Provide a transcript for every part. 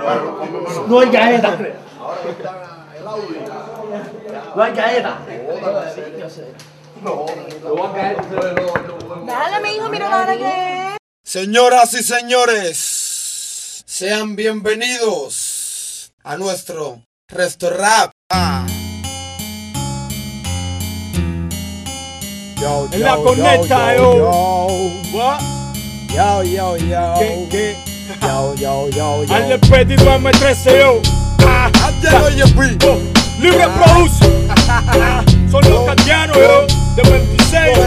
No hay gaeta. No hay gaeta. Dale, mi hijo, mira la hora que es. Señoras y señores, sean bienvenidos a nuestro restaurante. En la corneta, yo. ¿Qué? Al despedido M13, yo. Libre produce. Son los catianos, yo. De 26.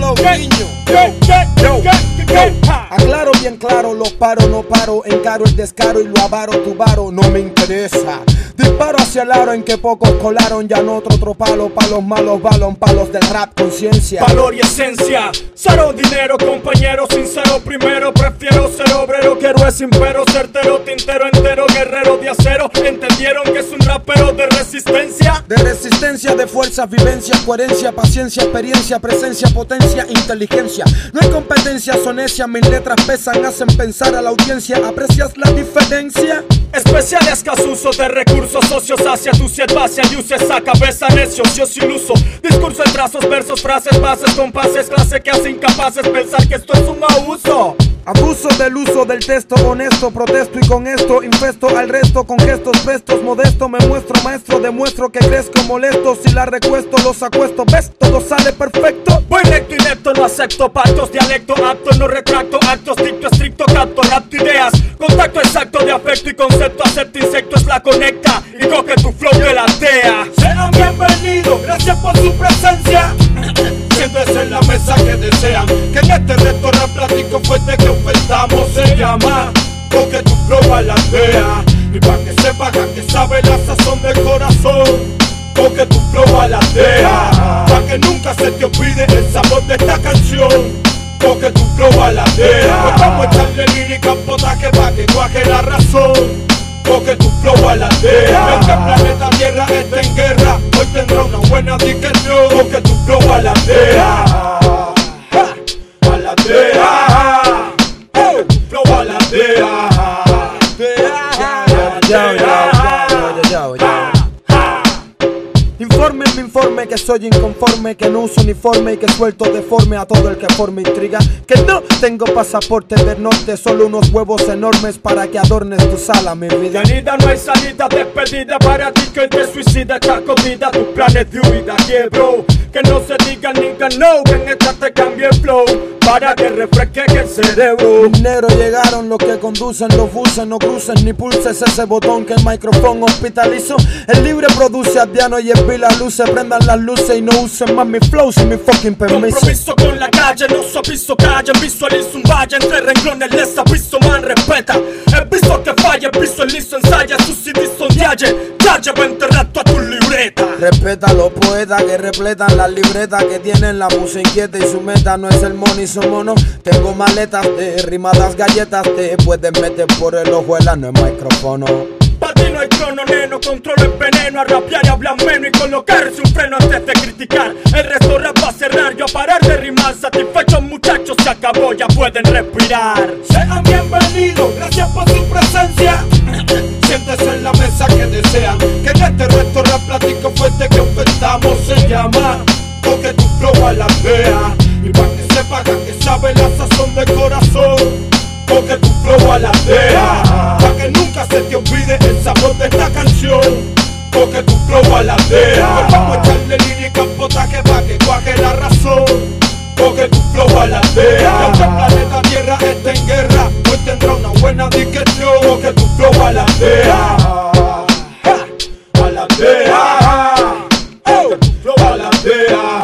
Aclaro bien claro, los paro, no paro. Encaro el descaro y lo avaro, tu varo no me interesa. Disparo hacia el aro en que pocos colaron. Ya no otro palo, palos malos, balón, palos del rap, conciencia. Valor y esencia, cero dinero, compañero sincero. Primero prefiero ser obrero, quiero es impero, certero, tintero entero, guerrero de acero. ¿Entendieron que es un rapero de resistencia? De resistencia, de fuerza, vivencia, coherencia, paciencia, experiencia, presencia, potencia, inteligencia. No hay competencia, son necia, mis letras pesan, hacen pensar a la audiencia. ¿Aprecias la diferencia? Especial escaso uso de recursos socios hacia tu herbácea y use esa cabeza necio, ocioso iluso. Discurso en trazos, versos, frases, bases, compases, clase que hace incapaces pensar que esto es un abuso. Abuso del uso del texto honesto, protesto y con esto infesto al resto con gestos prestos, modesto me muestro maestro, demuestro que crezco molesto, si la recuesto los acuesto, ves, todo sale perfecto. Voy recto y neto, no acepto pactos, dialecto apto, no retracto actos, dicto estricto, capto, rapto ideas, contacto exacto de afecto y concepto, acepto insecto es la conecta y coge tu flow que latea. Sean bienvenidos, gracias por su presencia. Siéntese en la mesa que desean, que en este restaurante platico fuerte que ofertamos se llama Coge tu flow a la aldea. Y pa' que sepa que sabe la sazón del corazón, coge tu flow a la aldea. Pa' que nunca se te olvide el sabor de esta canción, coge tu flow a la aldea. Pues vamos a echarle lírica en potaje pa' que cuaje la razón, coge tu flow a la aldea. Este planeta Tierra está en guerra, hoy tendrá una buena digestión, coge tu flow a la aldea. A la aldea, coge tu flow a la aldea. Informe que soy inconforme, que no uso uniforme y que suelto deforme a todo el que forme intriga. Que no tengo pasaporte del norte, solo unos huevos enormes para que adornes tu sala, mi vida. Yanida, no hay salida, despedida para ti que te suicida esta comida. Tus planes de huida, yeah, bro. Que no se diga nigga no, que en esta te cambie el flow para que refresque el cerebro. Mis negros llegaron, los que conducen los buses, no cruces ni pulses ese botón que el micrófono hospitalizo. El libre produce a Diano y el las luces, prendan las luces y no usen más mi flow sin mi fucking permiso. Compromiso con la calle, no suavizo calle, visualizo un valle entre renglones, les aviso, man, respeta. El piso que falla, el piso liso, ensaya, sus CDs son dialle, ya lleva enterrado a tu libreta. Respeta a los poetas que repletan las libretas, que tienen la musa inquieta y su meta no es el money, su mono. Tengo maletas de rimadas galletas, te puedes meter por el ojo el ano en micrófono. Pa' ti no hay trono, neno, controlo el veneno, a rapear y hablar menos y colocarse un freno antes de criticar. El resto rap va a cerrar, yo a parar de rimar. Satisfechos muchachos, se acabó, ya pueden respirar. Sean bienvenidos, gracias por su presencia. Siéntese en la mesa que desean, que en este restaurante platico fuerte que ofertamos se llama Coge tu flow a la aldea. Y pa' que sepa que sabe la sazón del corazón, coge tu flow a la aldea. Pa' que nunca se te olvide el sabor de esta canción, coge tu flow a la aldea. Pues vamos a echarle lírica en potaje pa' que cuaje la razón, coge tu flow a la aldea. Aunque el planeta Tierra está en guerra, hoy tendrá una buena digestión, coge tu flow a la aldea. A la aldea, coge tu flow a la aldea.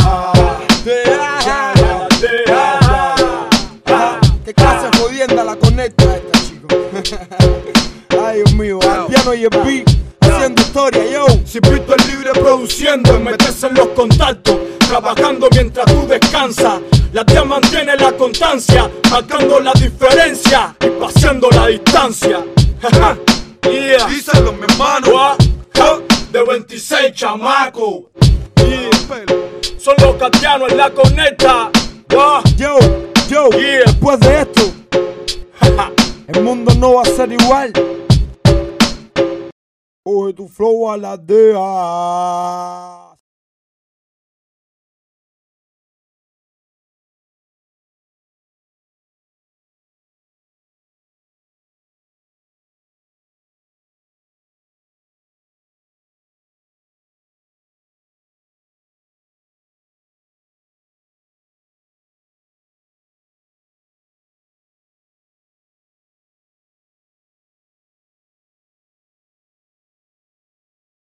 ¿Qué clase de jodienda la conecta esta, chico? Ay, Dios mío, al piano y el beat, haciendo historia, yo. Si Pito es libre produciendo, meterse en los contactos, trabajando mientras tú descansas. La tía mantiene la constancia, marcando la diferencia y paseando la distancia. Yeah. Díselo, mi hermano. De 26 chamaco. Yeah. Son los catianos en la conecta. Yo, yeah. Después de esto, el mundo no va a ser igual. Coge tu flow a la DEA.